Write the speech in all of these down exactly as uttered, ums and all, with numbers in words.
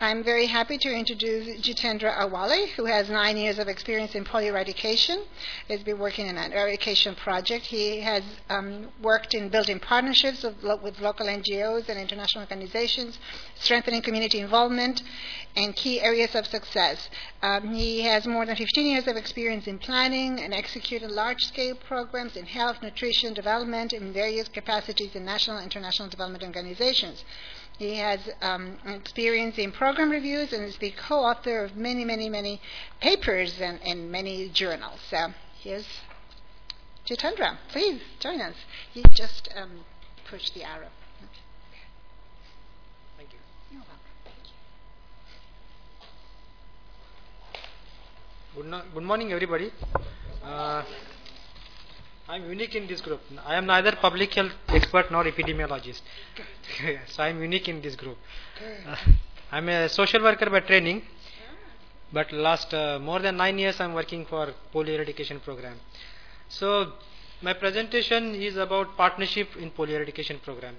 I'm very happy to introduce Jitendra Awale, who has nine years of experience in polio eradication. He's been working in an eradication project. He has um, worked in building partnerships with, lo- with local N G Os and international organizations, strengthening community involvement, and key areas of success. Um, he has more than fifteen years of experience in planning and executing large-scale programs in health, nutrition, development in various capacities in national and international development organizations. He has um, experience in program reviews and is the co-author of many, many, many papers and, and many journals. So here's Jitendra. Please join us. You just um, push the arrow. Thank you. You're welcome. Good, no- good morning, everybody. Uh, I'm unique in this group. I am neither public health expert nor epidemiologist. So I'm unique in this group. Uh, I'm a social worker by training, but last uh, more than nine years I'm working for polio eradication program. So my presentation is about partnership in polio eradication program.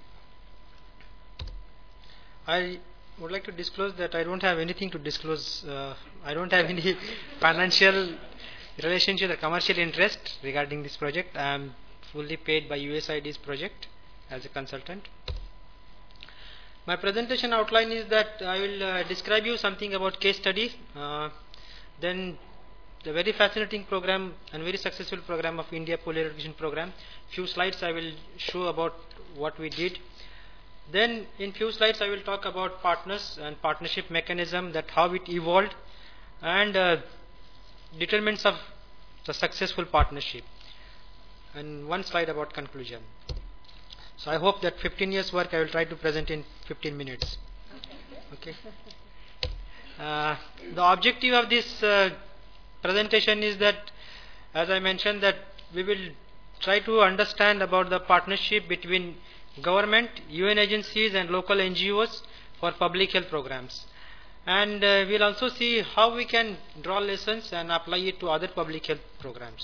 I would like to disclose that I don't have anything to disclose. Uh, I don't have any financial relationship or commercial interest regarding this project. I am fully paid by U S A I D's project as a consultant. My presentation outline is that I will uh, describe you something about case studies, uh, then the very fascinating program and very successful program of India polio eradication program. Few slides I will show about what we did. Then in few slides I will talk about partners and partnership mechanism, that how it evolved, and uh, determinants of the successful partnership, and one slide about conclusion. So I hope that fifteen years work I will try to present in fifteen minutes. Okay. Uh, the objective of this uh, presentation is that, as I mentioned, that we will try to understand about the partnership between government, U N agencies and local N G Os for public health programs. And uh, we'll also see how we can draw lessons and apply it to other public health programs.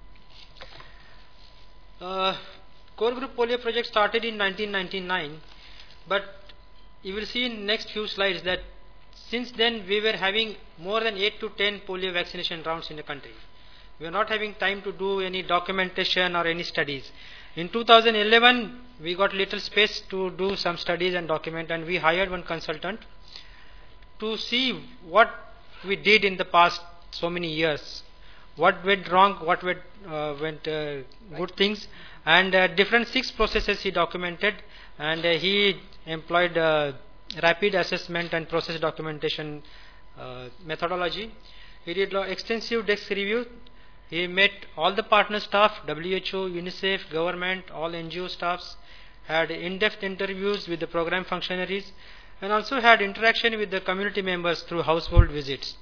Uh, Core Group Polio project started in nineteen ninety-nine, but you will see in next few slides that since then we were having more than eight to ten polio vaccination rounds in the country. We are not having time to do any documentation or any studies. In two thousand eleven, we got little space to do some studies and document, and we hired one consultant to see what we did in the past so many years, what went wrong, what went, uh, went uh, good things, and uh, different six processes he documented, and uh, he employed uh, rapid assessment and process documentation uh, methodology. He did extensive desk review. He met all the partner staff, W H O, UNICEF, government, all N G O staffs, had in-depth interviews with the program functionaries, and also had interaction with the community members through household visits.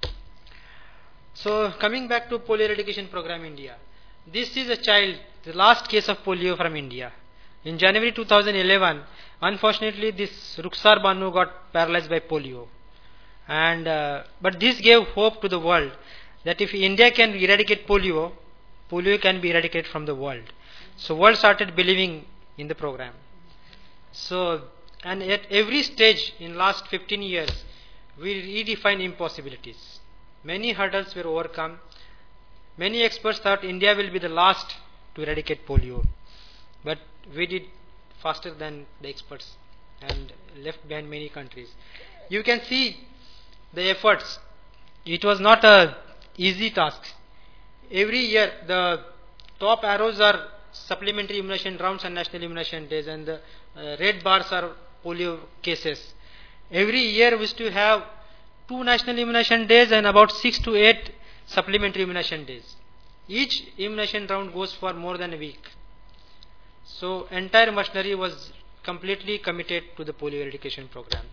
So coming back to polio eradication program India, this is a child, the last case of polio from India. In January two thousand eleven, unfortunately this Rukhsar Banu got paralyzed by polio. And uh, but this gave hope to the world that if India can eradicate polio, polio can be eradicated from the world. So world started believing in the program. So, and at every stage in last fifteen years, we redefine impossibilities. Many hurdles were overcome. Many experts thought India will be the last to eradicate polio. But we did faster than the experts and left behind many countries. You can see the efforts. It was not a easy task. Every year the top arrows are supplementary immunization rounds and national immunization days, and the uh, red bars are polio cases. Every year we used to have two national immunization days and about six to eight supplementary immunization days. Each immunization round goes for more than a week. So entire machinery was completely committed to the polio eradication program.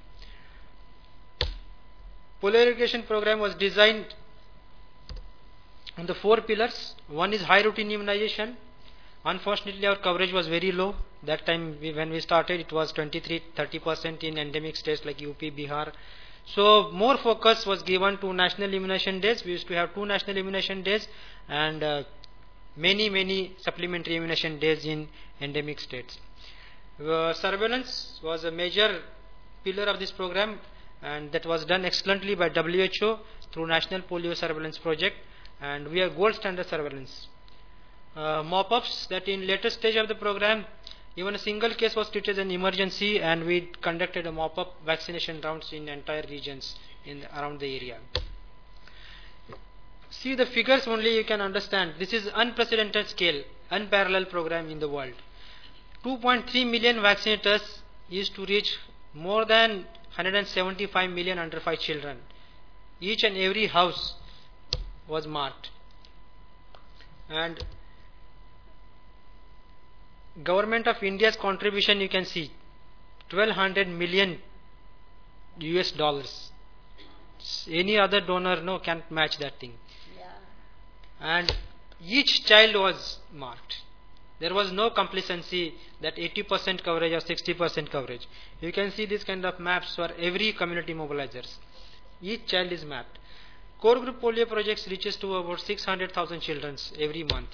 Polio eradication program was designed on the four pillars. One is high routine immunization. Unfortunately, our coverage was very low. That time we, when we started, it was twenty-three to thirty percent in endemic states like U P, Bihar. So more focus was given to national immunization days. We used to have two national immunization days and uh, many, many supplementary immunization days in endemic states. Uh, surveillance was a major pillar of this program, and that was done excellently by W H O through National Polio Surveillance Project, and we are gold standard surveillance. Uh, mop-ups, that in later stage of the program, even a single case was treated as an emergency, and we conducted a mop-up vaccination rounds in entire regions in around the area. See the figures only, you can understand. This is unprecedented scale, unparalleled program in the world. two point three million vaccinators used to reach more than one hundred seventy-five million under five children. Each and every house was marked. And Government of India's contribution, you can see twelve hundred million U S dollars. Any other donor no can't match that thing. Yeah. And each child was marked. There was no complacency that eighty percent coverage or sixty percent coverage. You can see this kind of maps for every community mobilizers. Each child is mapped. Core group polio projects reaches to about six hundred thousand children every month.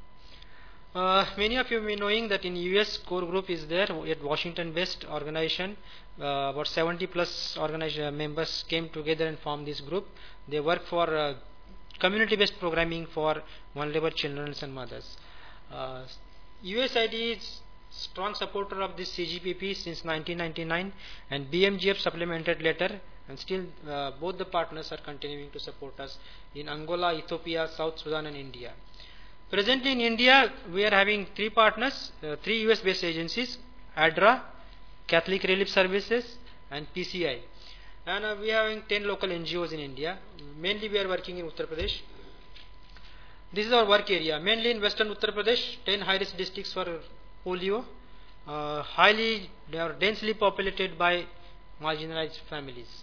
Uh, many of you may knowing that in U S core group is there at Washington based organization. Uh, about seventy plus organization members came together and formed this group. They work for uh, community based programming for vulnerable children and mothers. Uh, U S A I D is strong supporter of this C G P P since nineteen ninety-nine, and B M G F supplemented later, and still uh, both the partners are continuing to support us in Angola, Ethiopia, South Sudan and India. Presently in India, we are having three partners, uh, three U S based agencies, ADRA, Catholic Relief Services and P C I. And uh, we are having ten local N G Os in India. Mainly we are working in Uttar Pradesh. This is our work area, mainly in western Uttar Pradesh, ten high-risk districts for polio, uh, highly, they are densely populated by marginalized families.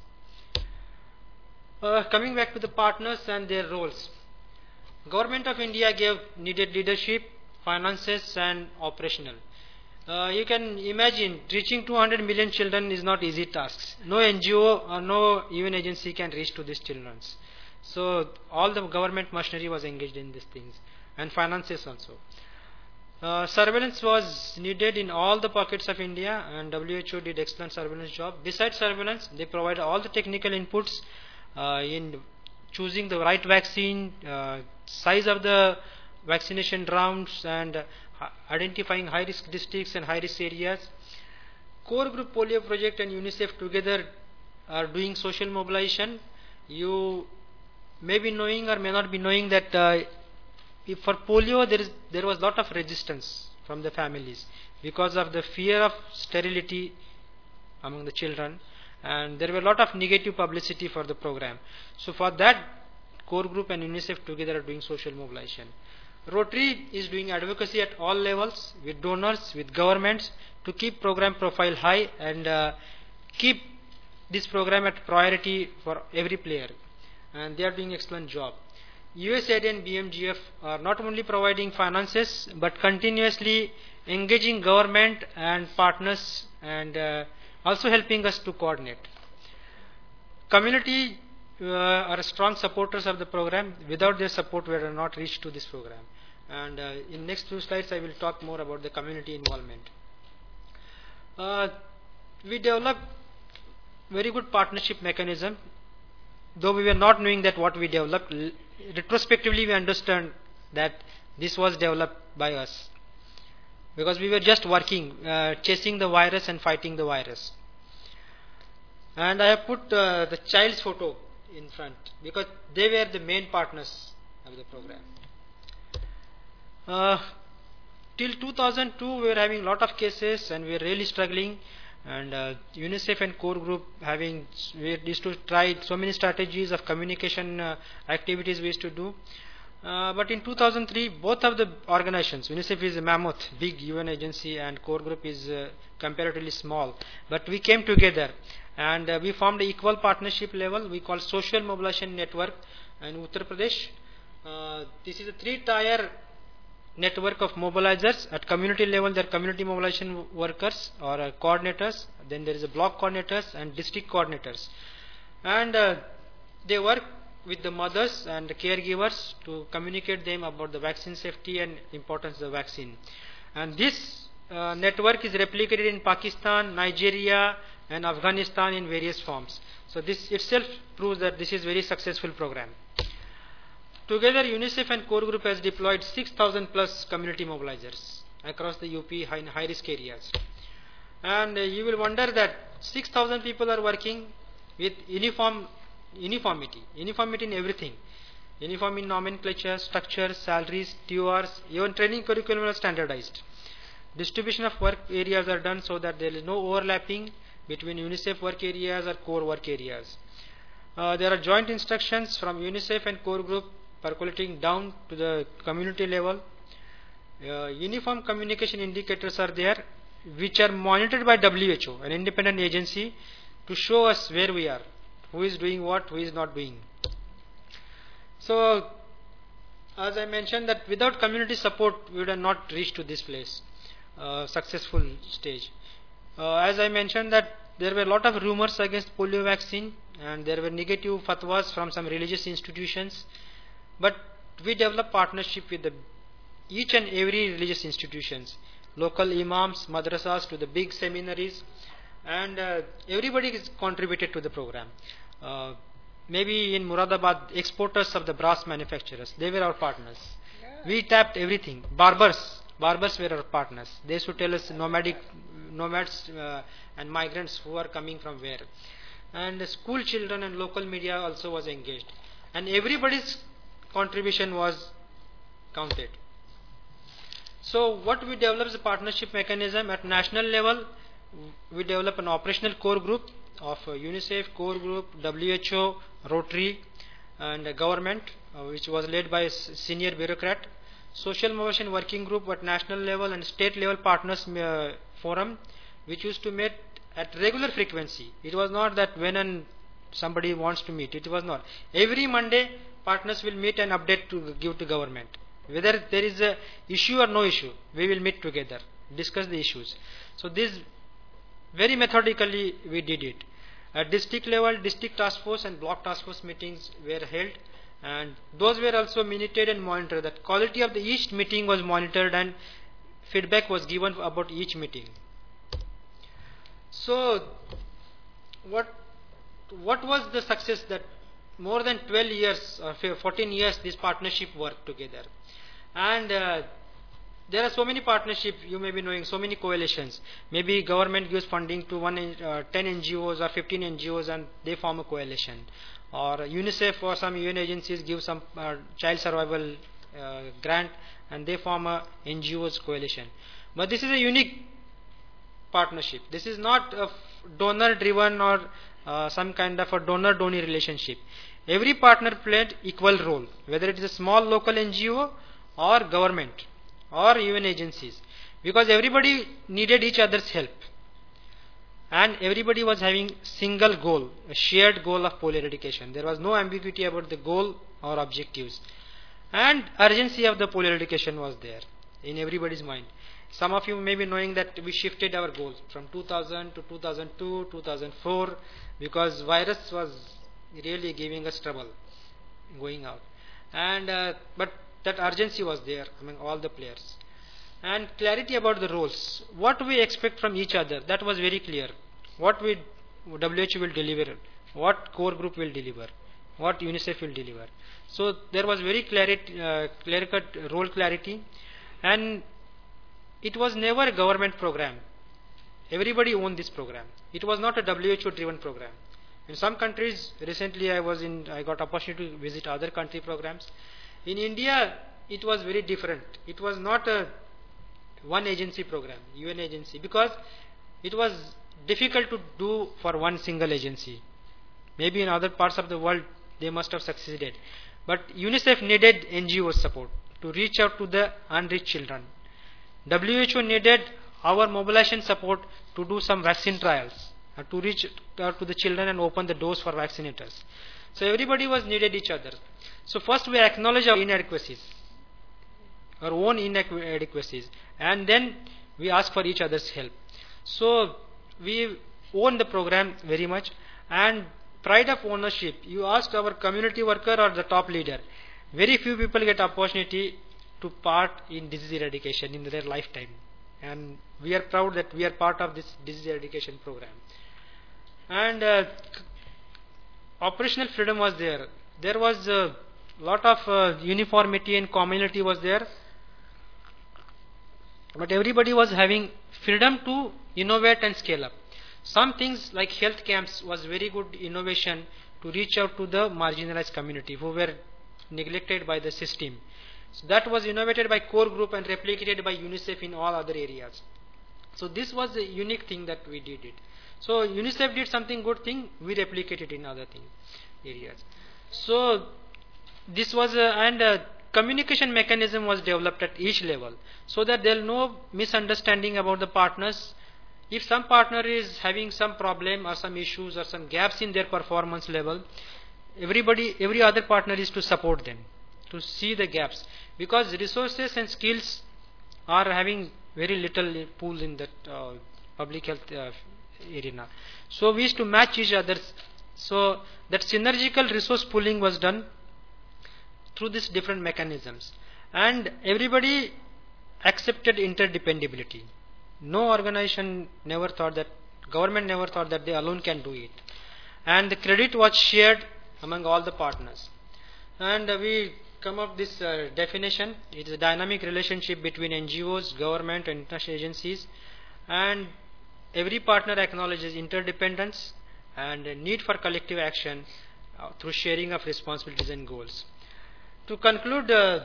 Uh, coming back to the partners and their roles. Government of India gave needed leadership, finances and operational. Uh, you can imagine reaching two hundred million children is not easy task. No N G O or no U N agency can reach to these children. So all the government machinery was engaged in these things, and finances also. Uh, surveillance was needed in all the pockets of India, and W H O did excellent surveillance job. Besides surveillance, they provide all the technical inputs uh, in choosing the right vaccine, uh, size of the vaccination rounds, and uh, identifying high-risk districts and high-risk areas. Core Group Polio Project and UNICEF together are doing social mobilization. You may be knowing or may not be knowing that uh, if for polio there is there was lot of resistance from the families because of the fear of sterility among the children, and there were a lot of negative publicity for the program. So for that, Core Group and UNICEF together are doing social mobilization. Rotary is doing advocacy at all levels with donors, with governments, to keep program profile high and uh, keep this program at priority for every player, and they are doing excellent job. U S A I D and B M G F are not only providing finances but continuously engaging government and partners, and uh, also helping us to coordinate. Community uh, are strong supporters of the program. Without their support, we would have not reached to this program. And uh, in next few slides, I will talk more about the community involvement. Uh, we developed very good partnership mechanism. Though we were not knowing that what we developed, retrospectively we understand that this was developed by us, because we were just working, uh, chasing the virus and fighting the virus. And I have put uh, the child's photo in front because they were the main partners of the program. Uh, till two thousand two we were having a lot of cases and we were really struggling, and uh, UNICEF and Core Group having, we used to try so many strategies of communication uh, activities we used to do. Uh, but in two thousand three, both of the organizations, UNICEF is a mammoth, big U N agency, and Core Group is uh, comparatively small. But we came together and uh, we formed an equal partnership level we call Social Mobilization Network in Uttar Pradesh. Uh, this is a three-tier network of mobilizers. At community level, there are community mobilization workers or uh, coordinators. Then there is a block coordinators and district coordinators. And uh, they work with the mothers and the caregivers to communicate them about the vaccine safety and importance of the vaccine. And this uh, network is replicated in Pakistan, Nigeria, and Afghanistan in various forms. So this itself proves that this is very successful program. Together, UNICEF and core group has deployed six thousand plus community mobilizers across the U P high, high risk areas. And uh, you will wonder that six thousand people are working with uniform uniformity, uniformity in everything. Uniform in nomenclature, structure, salaries, T O Rs, even training curriculum are standardized. Distribution of work areas are done so that there is no overlapping between UNICEF work areas or core work areas. Uh, there are joint instructions from UNICEF and core group percolating down to the community level. Uh, uniform communication indicators are there, which are monitored by W H O, an independent agency, to show us where we are, who is doing what, who is not doing. So, as I mentioned, that without community support, we would have not reached to this place, uh, successful stage. Uh, as I mentioned, that there were a lot of rumors against polio vaccine, and there were negative fatwas from some religious institutions. But we developed partnership with the, each and every religious institutions, local imams, madrasas, to the big seminaries, and uh, everybody is contributed to the program. Uh, maybe in Muradabad, exporters of the brass manufacturers, they were our partners. Yeah. We tapped everything. Barbers, barbers were our partners. They should tell us nomadic, nomads uh, and migrants who are coming from where. And uh, school children and local media also was engaged. And everybody's contribution was counted. So what we developed is a partnership mechanism at national level. We develop an operational core group of uh, UNICEF, core group, W H O, Rotary, and uh, government, uh, which was led by a senior bureaucrat. Social motion working group at national level and state level partners uh, forum, which used to meet at regular frequency. It was not that when and somebody wants to meet. It was not. Every Monday, partners will meet and update to give to government. Whether there is a issue or no issue, we will meet together, discuss the issues. So this very methodically we did it. At district level, district task force and block task force meetings were held, and those were also minuted and monitored. That quality of the each meeting was monitored and feedback was given about each meeting. So what what was the success? That more than twelve years or fourteen years this partnership worked together. And uh, there are so many partnerships, you may be knowing, so many coalitions. Maybe government gives funding to one, uh, ten N G Os or fifteen N G Os and they form a coalition. Or UNICEF or some U N agencies give some uh, child survival uh, grant and they form a N G Os coalition. But this is a unique partnership. This is not a donor driven or uh, some kind of a donor-donor relationship. Every partner played equal role, whether it is a small local N G O or government or even agencies, because everybody needed each other's help and everybody was having single goal, a shared goal of polio eradication. There was no ambiguity about the goal or objectives, and urgency of the polio eradication was there in everybody's mind. Some of you may be knowing that we shifted our goals from two thousand to two thousand two, two thousand four, because virus was really giving us trouble going out, and uh, but that urgency was there among all the players. And clarity about the roles. What we expect from each other, that was very clear. What we W H O will deliver, what core group will deliver, what UNICEF will deliver. So there was very clarity, uh, clear-cut role clarity, and it was never a government program. Everybody owned this program. It was not a W H O driven program. In some countries, recently I was in, I got opportunity to visit other country programs. In India, it was very different. It was not a one agency program, U N agency, because it was difficult to do for one single agency. Maybe in other parts of the world, they must have succeeded. But UNICEF needed N G O support to reach out to the unreached children. W H O needed our mobilization support to do some vaccine trials, uh, to reach out to the children and open the doors for vaccinators. So everybody was needed each other. So first we acknowledge our inadequacies, our own inadequacies, and then we ask for each other's help. So we own the program very much, and pride of ownership. You ask our community worker or the top leader. Very few people get opportunity to part in disease eradication in their lifetime, and we are proud that we are part of this disease eradication program. And uh, c- operational freedom was there. There was a lot of uh, uniformity and community was there, but everybody was having freedom to innovate and scale up. Some things like health camps was very good innovation to reach out to the marginalized community who were neglected by the system. So that was innovated by core group and replicated by UNICEF in all other areas. So this was a unique thing that we did it. So UNICEF did something good thing, we replicated in other thing areas. So this was a, and a communication mechanism was developed at each level so that there will no misunderstanding about the partners. If some partner is having some problem or some issues or some gaps in their performance level, everybody, every other partner is to support them, to see the gaps, because resources and skills are having very little pool in that uh, public health uh, arena. So we used to match each other. So that synergical resource pooling was done through these different mechanisms, and everybody accepted interdependability. No organization never thought that, government never thought that they alone can do it, and the credit was shared among all the partners. And uh, we come up this uh, definition. It is a dynamic relationship between N G Os, government and international agencies, and every partner acknowledges interdependence and a need for collective action uh, through sharing of responsibilities and goals. To conclude, uh,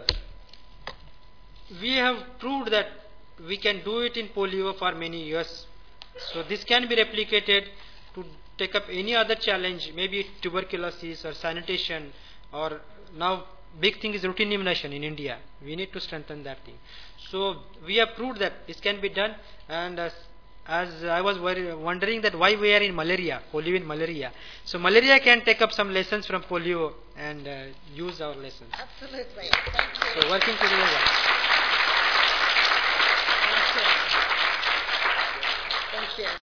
we have proved that we can do it in polio for many years. So this can be replicated to take up any other challenge, maybe tuberculosis or sanitation, or now big thing is routine immunization in India. We need to strengthen that thing. So we have proved that this can be done. And as, as I was worry, wondering that why we are in malaria, polio in malaria. So malaria can take up some lessons from polio and uh, use our lessons. Absolutely. Thank you. So working together.